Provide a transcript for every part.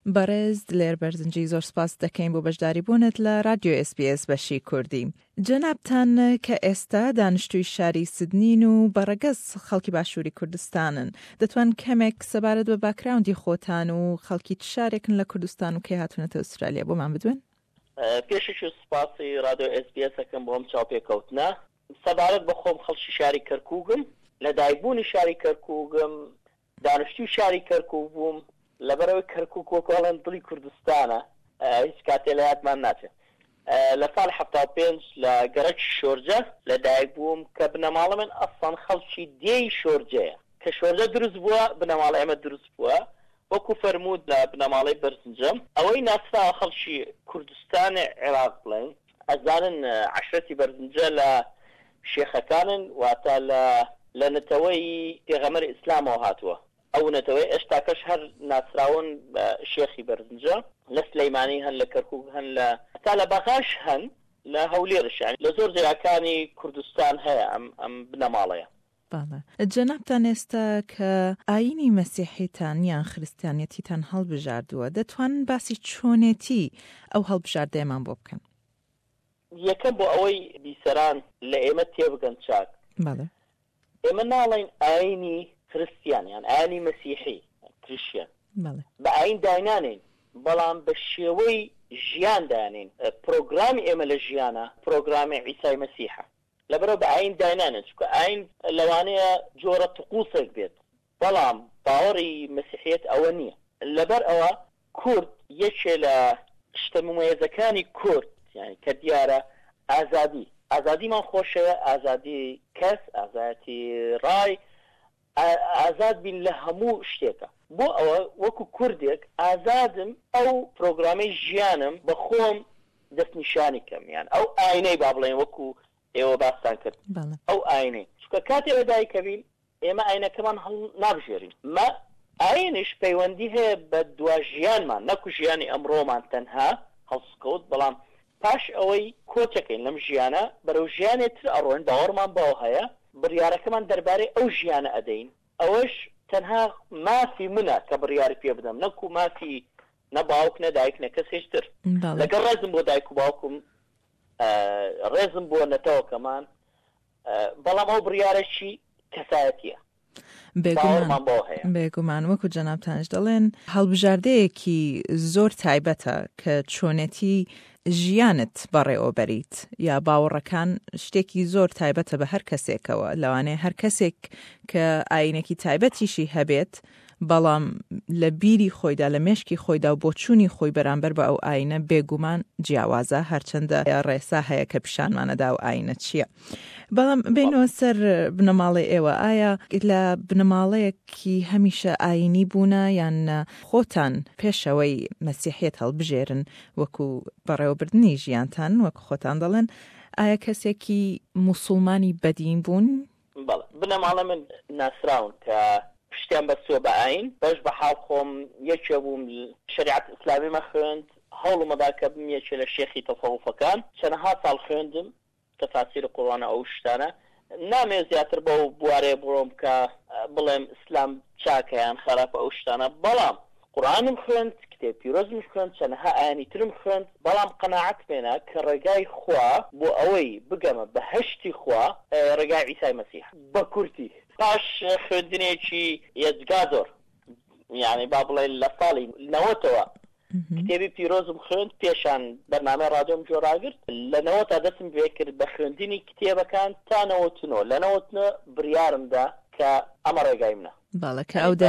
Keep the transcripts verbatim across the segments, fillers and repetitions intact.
بەڕێز لێر بەرزنجی زۆر سپاس دەکەین بۆ بەشداری بوونت لە رادیۆ اس بی اس بەشی کوردی. جەنابتان کە ئێستا دانیشتووی شاری سیدنین و بەڕێگەز خەڵکی باشووری کوردستانن، دەتوان کەمێک سەبارەت بە باکراوندی خۆتان و خەڵکی چ شارێکن لە کوردستان و کێ هاتوونەتە ئوسترالیا بۆمان بدوێن؟ پێشش سپاسی رادیۆ اس بی اس ئەکەم بۆم چاوپێکەوتنە. سەبارەت بە خۆم خەڵکی شاری کەرکووگم، لە دایکبوونی شاری کەرکووگم، دانیشتووی شاری کەرکوو بووم. لەبەرەوەی کەرکووک وەکوڵێن دڵی کوردستانە، هیچ کاتێ لە یادمان ناچێت. لە ساڵ هەفتا و پێنج لە گەرەکی شۆرجە لەدایک بووم کە بنەماڵە من ئەسڵان خەڵکی دێی شۆرجەیە، کە شۆرجە دروست بووە بنەماڵە ئێمە دروست بووە. وەکو فەرموود لە بنەماڵەی بەرزنجەم ئەوەی ناسراوە خەڵکی کوردستانی عێراق بڵێن، ئەزانن عەشرەتی بەرزنجە لە شێخەکانن، واتە لە نەتەوەی پێغەمبەری ئیسلامەوە هاتووە. ئەو نەتەوەی ئێشتاکەش هەر ناسراون بە شێخی بەرزنجە، لە سلەیمانی هەن، لە کەرکووک هەن، لە تا لە بەغاش هەن، لە هەولێرش، لە زۆر جێگاکانی کوردستان هەیە ئەم بنەماڵەیە. باڵێ. جەنابتان ئێستا کە ئاینی مەسیحیتان یان خریستیانەتیتان هەڵبژاردووە، دەتوانن باسی چۆنێتی ئەو هەڵبژاردەیەمان بۆ بکەن؟ یەکەم بۆ ئەوەی بیسەران لە ئێمە تێبگەن چاک، باڵێ، ئێمە ناڵێن ئاینی خریستیان یان ئاینی مەسیحی کریشتیان، باڵێ، بە ئاین داینانین، بەڵام بە شێوەی ژیان دانین. پرۆگرامی ئێمە لە ژیانە پرۆگرامی عیسای مەسیحە، لەبەرەوە بە ئاین داینانن، چونکە ئاین لەوانەیە جۆرە تقوسێک بێت، بەڵام باوەڕی مەسیحیەت ئەوە نییە. لەبەر ئەوە کورد یەکێ لە شتە ممەیزەکانی کورد، یعنی کە دیارە ئازادی ئازادیمان خۆشەوە، ئازادی کەس، ئازادی ڕای، ئازاد بین لە هەموو شتێکە. بۆ ئەوە وەکو کوردێک ئازادم ئەو پرۆگرامی ژیانم بە خۆم دەستنیشانی کەم، یان ئەو ئاینەی با بڵێن وەکو ئێوە باستان کرد، ئەو ئاینەی، چونکە کاتێ لەدایکەبین ئێمە ئاینەکەمان هەڵ نابژێرین. مە ئاینش پەیوەندی هەیە بە دوا ژیانمان، نەکو ژیانی ئەمڕۆمان تەنها هەڵسکەوت، بەڵام پاش ئەوەی کۆچەکەین لەم ژیانە بەرەو ژیانێتتر ئەڕۆین، باوەڕمان بەوە هەیە، بڕیارەکەمان دەربارەی ئەو ژیانە ئەدەین. ئەوەش تەنها مافی منە کە بڕیاری پێ بدەم، نەکو مافی نە باوک نە دایک نە کەسێشتر. لەگەڵ ڕێزم بۆ دایک و باوکم، ڕێزم بۆ نەتەوەکەمان، بەڵام ئەو بڕیارەشی کەسایەتیە. بێگومان وەکو جەنابتانش دەڵێن هەڵبژاردەیەکی زۆر تایبەتە کە چۆنێتی ژیانت بەڕێوەبەریت یا باوەڕەکان شتێکی زۆر تایبەتە بە هەر کەسێکەوە. لەوانەیە هەر کەسێک کە ئاینێکی تایبەتیشی هەبێت، بەڵام لە بیری خۆیدا، لە مێشکی خۆیدا و بۆچوونی خۆی بەرامبەر بە ئەو ئاینە بێگومان جیاوازە، هەرچەندە ڕێسا هەیە کە پیشانمانەدا و ئاینە چییە. بەڵام بینەوە سەر بنەماڵی ئێوە، ئایا لە بنەماڵەیەکی هەمیشە ئاینی بوونە یان خۆتان پێشەوەی مەسیحیەت هەڵبژێرن وەکو بەڕێوەبردننی ژیانتان وەکو خۆتان دەڵێن، ئایا کەسێکی موسڵمانی بەدین بوون؟ بەڵێ، بنەماڵە من ناسراون کە پشتیان بەسووە بە ئاین، بەش بە حاڵ خۆم یەکێ بووم شریعەت ئیسلامی مەخوێند، هەوڵمەدا کە بم یەکێ لە شێخی تەسەووفەکان، چەندەها ساڵ خوێندم تەفاسیر قورئانە ئەو شتانە. نامێ زیاتر بەو بوارێ بڕۆم کە بڵێم ئیسلام چاکەیان خراپە ئەو شتانە، بەڵام قورئانم خوێند، کتێب پیرۆزم خوێند، چەندەها ئایانی ترم خوێند، بەڵام قەناعەت مێنا کە ڕێگای خوا بۆ ئەوەی بگەمە بە هەشتی خوا ڕێگای عیسای مەسیح بە کورتی. پاش خوێندنێکی یەجگا زۆر، یعنی با بڵێن لە ساڵی نەوەتەوە کتێبی پیرۆزم خوێند، پێشان بەرنامەی رادیۆم جۆراگرت، لە نەوەتا دەستم پێ کرد بە خوێندنی کتێبەکان تا نەوەتنەوە. لە نەوەتنە بڕیارمدا کە ئەمە ڕێگای منە. باڵە، کە ئەو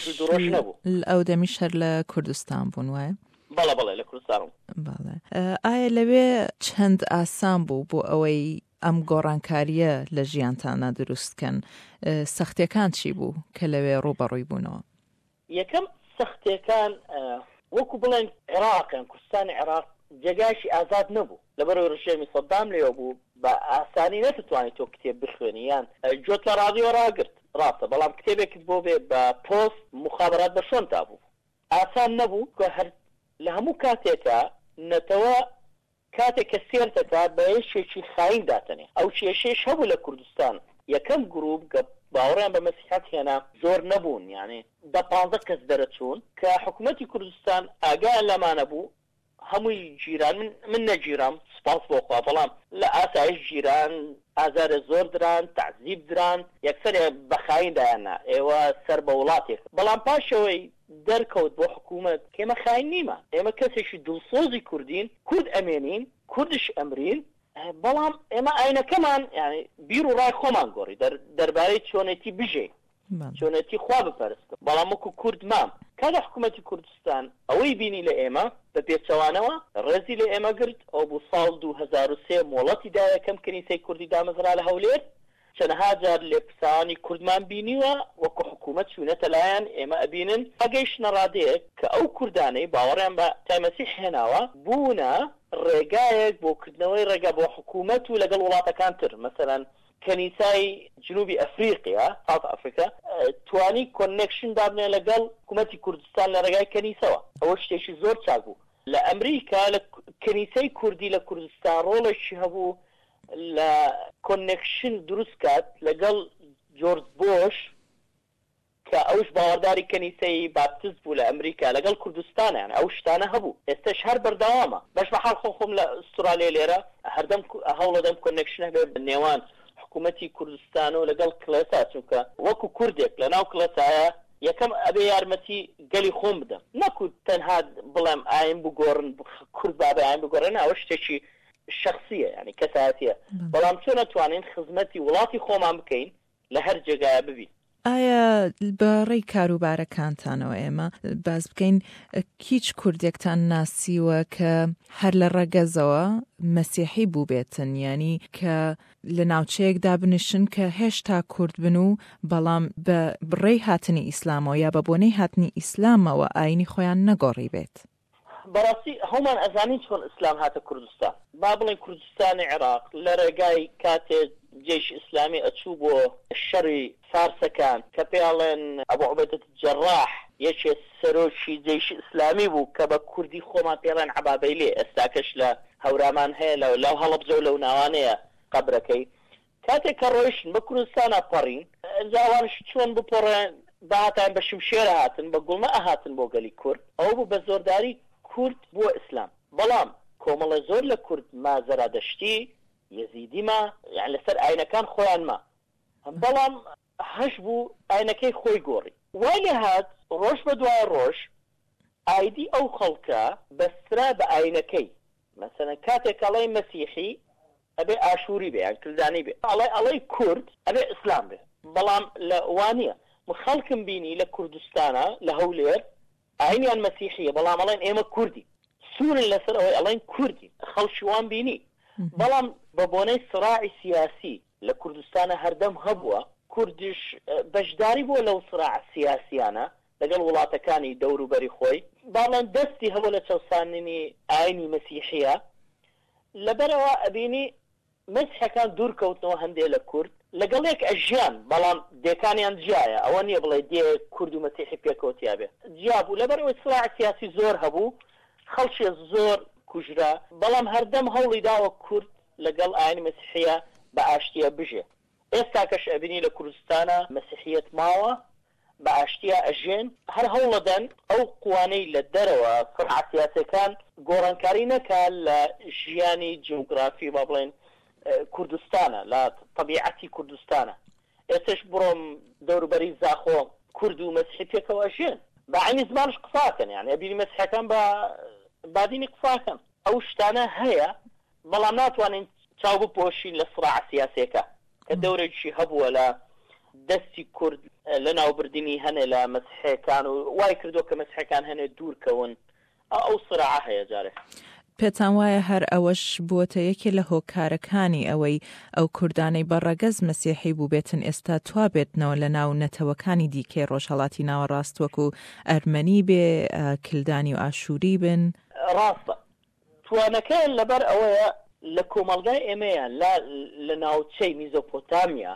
ئەو دەمیش هەر لە کوردستان بوون وایە؟ بەڵێ بەڵێ لە کوردستانم. باڵێ، ئایا لەوێ چەند ئاسان بوو بۆ ئەوەی ئەم گۆڕانکاریە لە ژیانتانە دروستکەن؟ سەختیەکان چی بوو کە لەوێ ڕوبەڕووی بوونەوە؟ یەکەم سەختیەکان وەکو بڵێن عێراقیان، کوردستانی عێراق جێگایشی ئازاد نەبوو، لەبەرەوەی ڕژێمی سەدام لێوە بوو، بە ئاسانی نەتوانیت تۆ کتێب بخوێنی، یان جۆت لە رادیۆ ڕاگرت، ڕاستە، بەڵام کتێبێکت بۆ بێ بە پۆست مخابرات بە شۆن تا بوو، ئاسان نەبوو کە هەر لە هەموو کاتێکە نەتەوە کاتێک کە سێرتەکە بە یەشێکی خاین داتنێ. ئەو کێشەیەش هەبوو لە کوردستان. یەکەم گروپ باوەڕیان بە مەسیحەت هێنا زۆر نەبوون، یعنی دە پانزە کەس دەرەچوون کە حکوومەتی کوردستان ئاگای لەمانە بوو. هەمووی جیران من من نەگیرام سپاس بۆخوا، بەڵام لە ئاسایش جیران ئازارە زۆر دران، تعزیب دران، یەکسەر بەخایندایاننا ئێوە سەر بە وڵاتێک. بەڵام پاشەوەی دەرکەوت بۆ حکوومەت ئێمە خاین نیمە، ئێمە کەسێکی دڵسۆزی کوردین، کورد ئەمێنین، کوردش ئەمرین، بەڵام ئێمە ئاینەکەمان یعنی بیر و ڕای خۆمان گۆڕی دەربارەی چۆنێتی بژێ، چۆنێتی خوا بپەرستن. بەڵام وەکو کورد مام کاگە حکوومەتی کوردستان ئەوەی بینی لە ئێمە بە پێچەوانەوە ڕێزی لە ئێمە گرت، ئەو بوو ساڵ دوو هەزار و سێ مۆڵەتی دا یەکەم کەنیسەی کوردی دامەزرا لە هەولێر، چەندەها جار لێپسانی کوردمان بینیوە وەکو حکوومەت چوونەتە لایەن ئێمە ئەبینن ئەگەیشتە ڕادەیەک کە ئەو کوردانەی باوەڕیان بە تایمەسیح هێناوە بوونە ڕێگایەک بۆ کردنەوەی ڕێگا بۆ حکوومەت و لەگەڵ وڵاتەکان تر، مەسەلەن کەنیسای جنوبی ئەفریقیا ساوت ئەفریقا توانی کۆنێکشن دابنێ لەگەڵ حکوومەتی کوردستان لە ڕێگای کەنیسەوە، ئەوە شتێکی زۆر چاک بوو. لە ئەمریکا لە کەنیسەی کوردی لە کوردستان ڕۆڵێکی هەبوو لە کۆنێکشن دروست کات لەگەڵ جۆرج بۆش کە ئەوش باوەڕداری کەنیسەی بابتست بوو لە ئەمریکا لەگەڵ کوردستانە، یعنی ئەو شتانە هەبوو. ئێستش هەر بەردەوامە. بەش بە حاڵ خۆم لە ئوسترالیا لێرە هەردەم هەوڵەدەم کۆنێکشنە بێ نێوان حکوومەتی کوردستان و لەگەڵ کڵێسا، چونکە وەکو کوردێک لە ناو کڵێسایە یەکەم ئەبێ یارمەتی گەلی خۆم بدەم، نەکو تەنها بڵێم ئاین بگۆڕن کورد بابێ ئاین بگۆڕن، ئەوە شتێکی شخصیە یعنی کەسایەتیە، بەڵام چۆن نەتوانین خزمەتی وڵاتی خۆمان بکەین لە هەر جێگایە ببین. ئایا بەڕێی کاروبارەکانتانەوە ئێمە باز بکەین هیچ کوردێکتان ناسیوە کە هەر لە ڕەگەزەوە مەسیحی بوو بێتن، ینی کە لە ناوچەیەکدا بنشن کە هێشتا کورد بن و بەڵام بە بڕێی هاتنی ئیسلامەوە یا بە بۆنەی هاتنی ئیسلامەوە ئاینی خۆیان نەگۆڕی بێت؟ بەڕاستی هەومان ئەزانین چۆن ئیسلام هاتە کوردستان. با بڵێن کوردستانی عێراق لە ڕێگای کاتێ جێش ئیسلامی ئەچوو بۆ شەڕی فارسەکان کە پێڵێن ئەبوو عوبەیدە جەڕاح یەکێ سەرۆکی جێشی ئیسلامی بوو کە بە کوردی خۆمان پێڵێن عەبابەیلێ، ئێستاکەش لە هەورامان هەیە لەو لەو هەڵەبجە و لەو ناوانەیە قەبرەکەی. کاتێک کە ڕۆیشتن بە کوردستانە پەڕین، ئەنجاوانش چۆن بپەڕێن بەهاتان بە شمشێرە هاتن، بە گوڵمە ئەهاتن بۆ گەلی کورد، ئەوە بوو بە زۆرداری کورد بۆ ئیسلام. بەڵام کۆمەڵە زۆر لە کورد ما زەرادەشتی یەزیدی ما یان لەسەر ئاینەکان خۆیان ما، بەڵام هەش بوو ئاینەکەی خۆی گۆڕی. وای لێ هات ڕۆژ بە دوای ڕۆژ ئایدی ئەو خەڵکە بەسترا بە ئاینەکەی. مەسەلەن کاتێک ئەڵێ مەسیحی ئەبێ ئاشووری بێ یان کلدانی بێ، ئەڵێ ئەڵێ کورد ئەبێ ئیسلام بێ، بەڵام لە وانە خەڵکم بینی لە کوردستانە لە هەولێر ئاینیان مەسیحیە، بەڵام ئەڵێن ئێمە کوردی، سوورن لەسەر ئەوەی ئەڵێن کوردی، خەڵکیوان بینی. بەڵام بە بۆنەی سراعی سیاسی لە کوردستانە هەردەم هەبووە، کوردش بەشداری بۆ لەو سراع سیاسیانە لەگەڵ وڵاتەکانی دەوروبەری خۆی، باڵێن دەستی هەبوو لە چەساننی ئاینی مەسیحیە. لەبەرەوە ئەبینی مەسیحەکان دوورکەوتنەوە هەندێک لە کورد لەگەڵ یەک ئەژیان، بەڵام دێکانیان جیایە، ئەوە نییە بڵێ دێ کورد و مەسیحی پێکەوتیا بێ، جیا بوو. لەبەرەوەی سراع سیاسی زۆر هەبوو، خەڵکی زۆر کوژرا، بەڵام هەردەم هەوڵی داوە کورد لەگەڵ ئاینی مەسیحیە بە ئاشتیە بژێ. ئێستا کەش ئەبینی لە کوردستانە مەسیحیەت ماوە، بە ئاشتیە ئەژێن، هەر هەوڵەدەن ئەو قوانەی لە دەرەوە سراع سیاسەکان گۆڕانکاری نەکا لە ژیانی جیۆگرافی با بڵێن کوردستانە، لە طبیعەتی کوردستانە. ئێستش بڕۆم دەوروبەری زاخۆ کورد و مەسیحی پێکەوە ئەژێن، بە عینی زمانش قساکەن، یعنی ئەبینی مەسیحەکان بە بادینی قساکەن. ئەو شتانە هەیە، بەڵام ناتوانین چاو بپۆشین لە سراع سیاسەکە کە دەورێکی هەبووە لە دەستی کورد لە ناوبردنی هەنێ لە مەسیحەکان و وای کردو کە مەسیحەکان هەنێ دوورکەون. ئەو سراع هەیە جارێ. پێتان وایە هەر ئەوەش بووەتە یەکێ لە هۆکارەکانی ئەوەی ئەو کوردانەی بەڕەگەز مەسیحی بوو بێتن ئێستا توا بێتنەوە لە ناو نەتەوەکانی دیکەی ڕۆژهەڵاتی ناوەڕاست وەکو ئەرمەنی بێ، کلدانی و ئاشووری بن؟ ڕاستە توانەکەیان لەبەر ئەوەیە لە کۆمەڵگای ئێمەیان لە ناوچەی میزۆپۆتامیا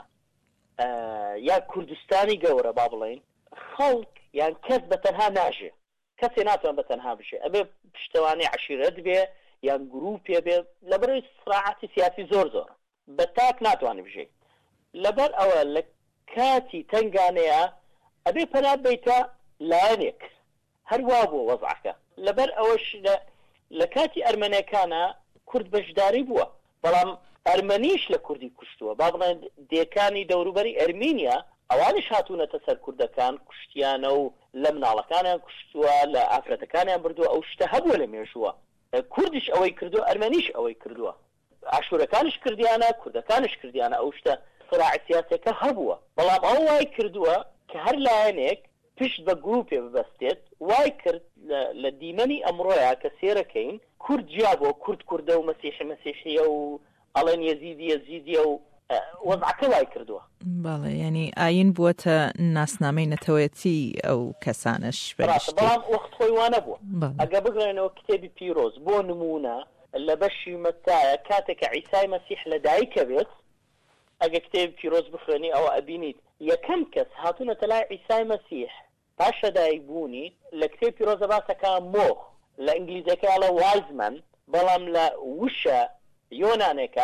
یا کوردستانی گەورە با بڵێن خەڵک یان کەس بەتەنها ناژێ، کەسێ ناتوان بەتەنها بژێ، ئەبێ پشتەوانی عەشیرەت بێ یان گروپێ بێ، لەبەرەوەی سراعەتی سیاسی زۆر زۆر بە تاک ناتوانێ بژێ. لەبەر ئەوە لە کاتی تنگانەیە ئەبێ پەنا بیتە لایەنێک هەروە بۆ وەزعەکە لەبەر ئەوەش لە کاتی ئەرمەنیەکانە کورد بەشداری بووە بەڵام ئەرمەنیش لە کوردی کوشتووە با بڵێن دێکانی دەوروبەری ئەرمینیا ئەوانش هاتوونەتە سەر کوردەکان کوشتیانە و لە مناڵەکانیان کوشتووە لە ئافرەتەکانیان بردووە ئەو شتە هەبووە لە مێژووە کوردیش ئەوەی کردو ئەرمەنیش ئەوەی کردووە عاشورەکانش کردیانە کوردەکانش کردیانە ئەو شتە صراع سیاسەکە هەبووە بەڵام ئەو وای کردووە کە هەر لایەنێک پشت بە گروپێ ببەستێت وای کرد لە دیمەنی ئەمڕۆیە کە سێرەکەین کورد جیا بۆ کورد کوردە و مەسیحی مەسیحیە و ئەڵێن یەزیدی یەزیدیە و وەزعەکە وای کردووە بەڵێ ینی ئاین بووەتە ناسنامەی نەتەوەیەتی ئەو کەسانش بەڵام وەخت خۆی وانە بووە ئەگە بگرێنەوە کتێبی پیرۆز بۆ نمونە لە بەشی مەتایە کاتێکە عیسای مەسیح لە دایکە بێت ئەگە کتێبی پیرۆز بخوێنی ئەوە ئەبینیت یەکەم کەس هاتوونەتە لای عیسای مەسیح پاشە دایک بوونی لە کتێبی پیرۆزە باسەکە مۆخ لە ئینگلیزەکە لە وایزمن بەڵام لە وشە یۆنانێکە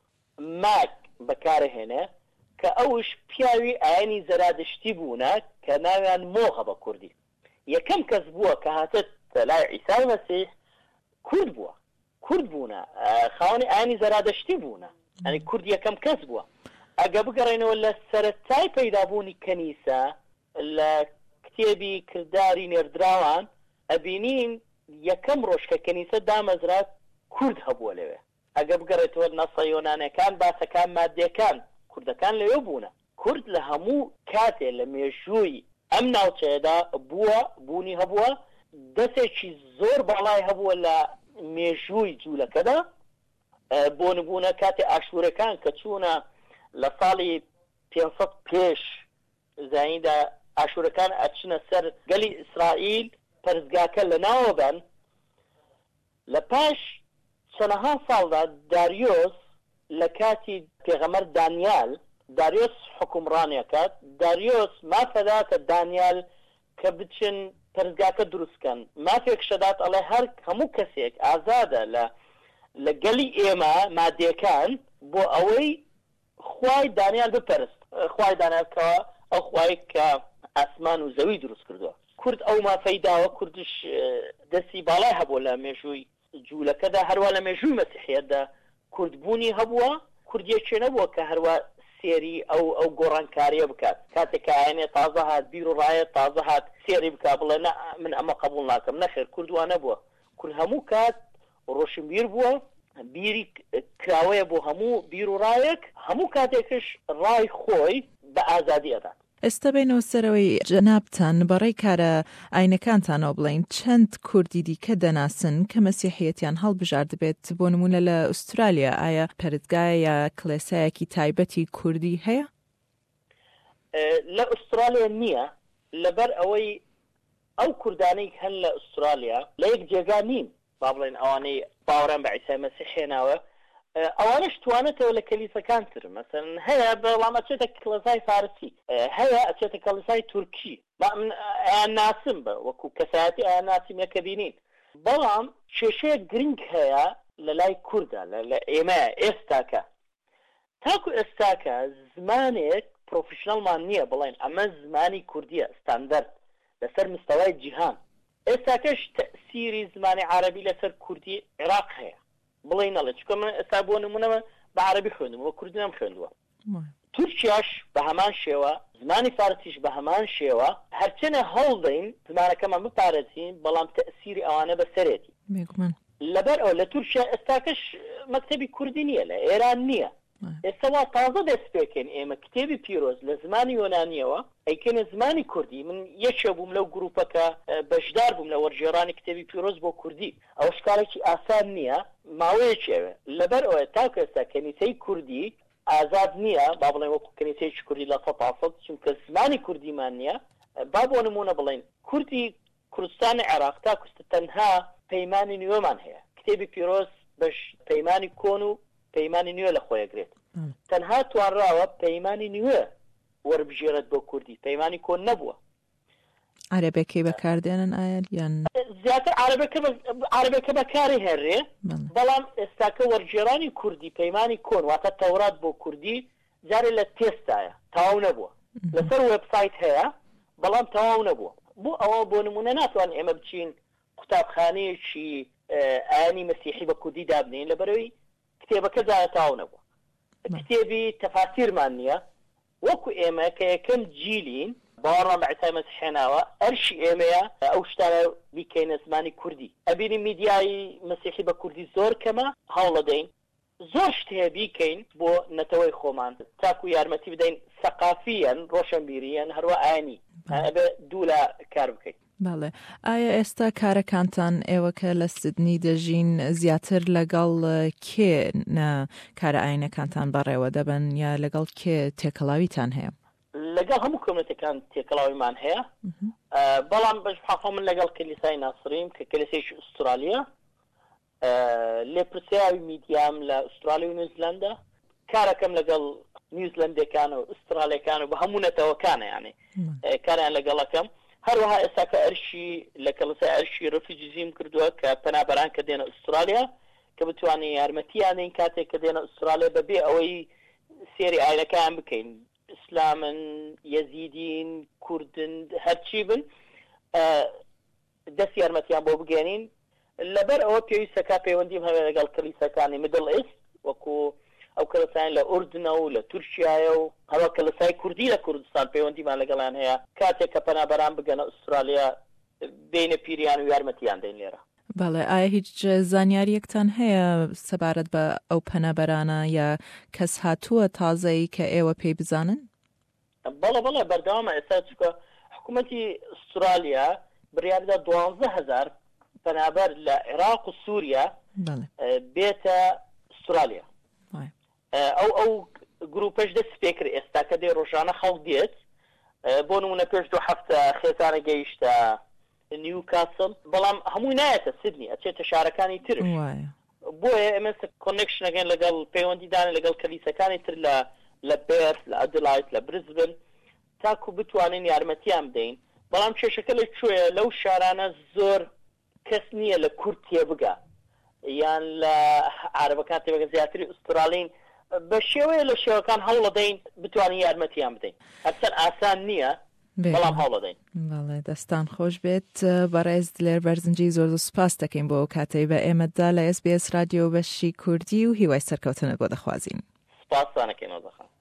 ماک بەکارهێنێ کە ئەوش پیاوی ئاینی زەرادشتی بوونە کە ناویان مۆخە بە کوردی یەکەم کەس بووە کە هاتت لای عیسای مەسیح کورد بووە کورد بوونە خاوەنی ئاینی زەرادشتی بوونە ئەنی کورد یەکەم کەس بووە ئەگە بگەڕێنەوە لە سەرەتای پەیدابوونی کەنیسە لە کتێبی کردداری نێردراوان ئەبینین یەکەم ڕۆژ کە کەنیسە دامەزرات کورد هەبووە لەوێ ئەگە بگەڕێتەوە نەسە یۆنانەکان باسەکان مادیەکان کوردەکان لەوێ بوونە کورد لە هەموو کاتێ لە مێژووی ئەم ناوچەیەدا بووە بوونی هەبووە دەستێکی زۆر باڵای هەبووە لە مێژووی جوولەکەدا بۆ نبوونە کاتێ ئاشورەکان کە چوونە لە ساڵی پێنج پێش زایندا ئاشورەکان ئەچنە سەر گەلی ئیسرائیل پەرزگاکە لە ناوە بن لە پاش چەندەها ساڵدا داریۆس لە کاتی پێغەمەر دانیال داریۆس حکومڕانیەکات داریۆس مافەدا کە دانیال کە بچن پەرزگاکە دروستکەن مافێک شەدات ئەڵێ هەر هەموو کەسێک ئازادە لە لە گەلی ئێمە مادیەکان بۆ ئەوەی خوای دانیال بپەرست خوای دانیالکەوە ئەو خوای کە ئاسمان و زەوی دروست کردووە کورد ئەو مافەی داوە کوردش دەستی باڵای هەبوو لە مێژووی جوولەکەدا هەروە لە مێژووی مەسیحیەتدا کوردبوونی هەبووە کوردیەکێ نەبووە کە هەروە سێری ئەو ئەو گۆڕانکاریە بکات کاتێک ئاینێ تازە هات بیر و ڕایە تازە هات سێری بک بڵێ من ئەمە قبول ناکەم نەخێر کوردوان نەبووە کورد هەموو کات ڕۆشنبیر بووە بیری کراوەیە بۆ هەموو بیر و ڕایەک هەموو کاتێکش ڕای خۆی بە ئازادی ئەدات ئێستا بینەوە سەرەوەی جەنابتان بەڕێی کارە ئاینەکانتانەوە بڵین چەند کوردی دیکە دەناسن کە مەسیحیەتیان هەڵبژار دەبێت بۆ نمونە لە ئوسترالیا ئایا پەرستگای یا کڵێسایەکی تایبەتی کوردی هەیە؟ لە ئوسترالیا نییە لەبەر ئەوەی ئەو کوردانەی هەن لە ئوسترالیا لە یەک جێگا نین با بڵێن ئەوانەی باوەڕان بە عیسای مەسیح هێناوە ئەوانش توانێتەوە لە کەلیسەکان تر مەسەن هەیە بەڵام ئەچێتە کڵێسای فارسی هەیە ئەچێتە کەلیسای تورکی ئەیان ناسم بە وەکو کەسایەتی ئەیان ناسیم یەکە بینین بەڵام کێشەیە گرنگ هەیە لە لای کووردا لە ئێمە ئێستاکە تاکو ئێستاکە زمانێک پرۆفیشنەڵمان نییە بڵێن ئەمە زمانی کوردیە ستاندەرد لەسەر مستەوای جیهان ئێستاکەش تەسیری زمانی عەرەبی لەسەر کوردی عێراق هەیە بڵێ نەڵێ چکە من ئێستا بۆ نمونەوە بە عەرەبی خوێندم وە کوردی نەمخوێندووە تورکیاش بە هەمان شێوە زمانی فارسیش بە هەمان شێوە هەرچەنە هەڵدەین زمانەکەمان بپارێزین بەڵام تەسیری ئەوانە بەسەرێتی لەبەر ئەو لە تورکیا ئێستاکەش مەکتەبی کوردی نییە لە ئێران نییە ئێستاوا تازە دەست پێکەین ئێمە کتێبی پیرۆز لە زمانی یۆنانیەوە ئەیکەنە زمانی کوردی من یەکێ بووم لەو گروپەکە بەشدار بووم لە وەرجێڕانی کتێبی پیرۆز بۆ کوردی ئەو شکارێکی ئاسان نییە ماوەیەکێوێ لەبەر ئەوە تاکو ئێستا کەنیسەی کوردی ئازاد نییە با بڵێن وەکو کەنیسەیەکی کوردی لە سەد چونکە زمانی کوردیمان نییە با بۆ نمونە بڵێن کوردی کوردستانی عێراق تاکوستە تەنها پەیمانی نوێمان هەیە کتێبی پیرۆز بەش پەیمانی کۆن و پەیمانی نوێ لە خۆیەگرێت تەنها توانراوە پەیمانی نوێ وەربژێرێت بۆ کوردی پەیمانی کۆن نەبووە عەرەبەکەی بەکاردێنن ئایا یان زیاتر عەرەبەکە بەکاری هێنرێ بەڵام ئێستاکە وەرجێڕانی کوردی پەیمانی کۆن واتە تەورات بۆ کوردی جارێ لە تێستایە تەواو نەبووە لەسەر وێبسایت هەیە بەڵام تەواو نەبووە بۆ ئەوە بۆ نمونە ناتوان ئێمە بچین قوتابخانەیەکی ئایانی مەسیحی بە کوردی دابنین لەبەرەوەی کتێبەکە جایە تەواو نەبووە کتێبی تەفاسیرمان نییە وەکو ئێمە کە یەکەم جیلین باوەڕمان بە عیسای مەسیح هێناوە ئەرشی ئێمەیە ئەو شتانە بیکەینە زمانی کوردی ئەبینی میدیای مەسیحی بە کوردی زۆر کەمە هەوڵ دەدەین زۆر شت هەیە بیکەین بۆ نەتەوەی خۆمان تاکو یارمەتی بدەین سەقافیەن ڕۆشنبیریەن هەروە ئایانی ئەبێ دوو لە کار بکەین. بەڵێ ئایا ئێستا کارەکانتان ئێوە کە لە سیدنی دەژین زیاتر لەگەڵ کێ کارە ئاینەکانتان بەڕێوە دەبن یا لەگەڵ کێ تێکەڵاویتان هەیە؟ لەگەڵ هەموو کۆمنەتەکان تێکەڵاویمان هەیە بەڵام بەش حەفە من لەگەڵ کلیسای ناسریم کە کلیسایشی ئوسترالیا لێپرسیاوی میدیام لە ئوسترالیا و نیوزیلاندا کارەکەم لەگەڵ نیوزیلندەکان و ئوسترالیەکان و بە هەموو نەتەوەکانە یعنی کاریان لەگەڵەکەم هەروەها ئێستا کە ئەرشی لە کەڵسای ئەرشی ڕفیجیزیم کردووە کە پەنابەران کە دێنە ئوسترالیا کە بتوانین یارمەتیانین کاتێک کە دێنە ئوسترالیا بەبێ ئەوەی سێری ئاینەکان بکەین ئیسلامن یەزیدین کوردن هەرچی بن دەست یارمەتیان بۆ بگەێنین لەبەر ئەوە پێویستەکە پەیوەندیم هەیە لەگەڵ کلیسەکانی میدڵ ئیست وەکو ئەو کەلسایان لە ئوردنە و لە تورکیایە و هەروە کەلسای کوردی لە کوردستان پەیوەندیمان لەگەڵیان هەیە کاتێک کە پەنابەران بگەنە ئوسترالیا بینە پیریان و یارمەتیان دەین لێرە. بەڵێ ئایا هیچ زانیاریەکتان هەیە سەبارەت بە ئەو پەنابەرانە یا کەس هاتووە تازەی کە ئێوە پێی بزانن؟ بەڵێ بەڵێ بەردەوامە ئێستا چکە حکوومەتی ئوسترالیا بڕیاردا دوانزە هەزار پەنابەر لە عێراق و سووریا بێتە ئوسترالیا ئەو ئەو گروپەش دەست پێکرد ئێستا کە دێ ڕۆژانە خەڵک دێت بۆ نمونە پێش دوو هەفتە خێزانە گەیشتە نیوکاسل بەڵام هەمووی نایەتە سیدنی ئەچێتە شارەکانی ترش بۆیە ئێمە کۆنێکشنەکەین لەگەڵ پەیوەندیدان لەگەڵ کەلیسەکانی تر لە لە بێرث لە ئەدلایت لە برزبن تاکو بتوانین یارمەتیان بدەین بەڵام کێشەکە لە کوێیە لەو شارانە زۆر کەس نییە لە کورد تێبگا یان لە عارەبەکان تێبگە زیاتری ئوسترالین بە شێوەیە لە شێوەکان هەوڵ دەین بتوانین یارمەتیان بدەین هەرچەند ئاسان نییە بەڵام هەوڵ دەین. بەڵێ دەستان خۆش بێت بەڕێز لێر بەرزنجی زۆر زۆر سوپاس دەکەین بۆ کاتەی بە ئێمەدا لە ئێس بی ئێس رادیۆ بەشی کوردی و هیوای سەرکەوتنت بۆ دەخوازین. سپاسانەکەینەوە دەخوازین.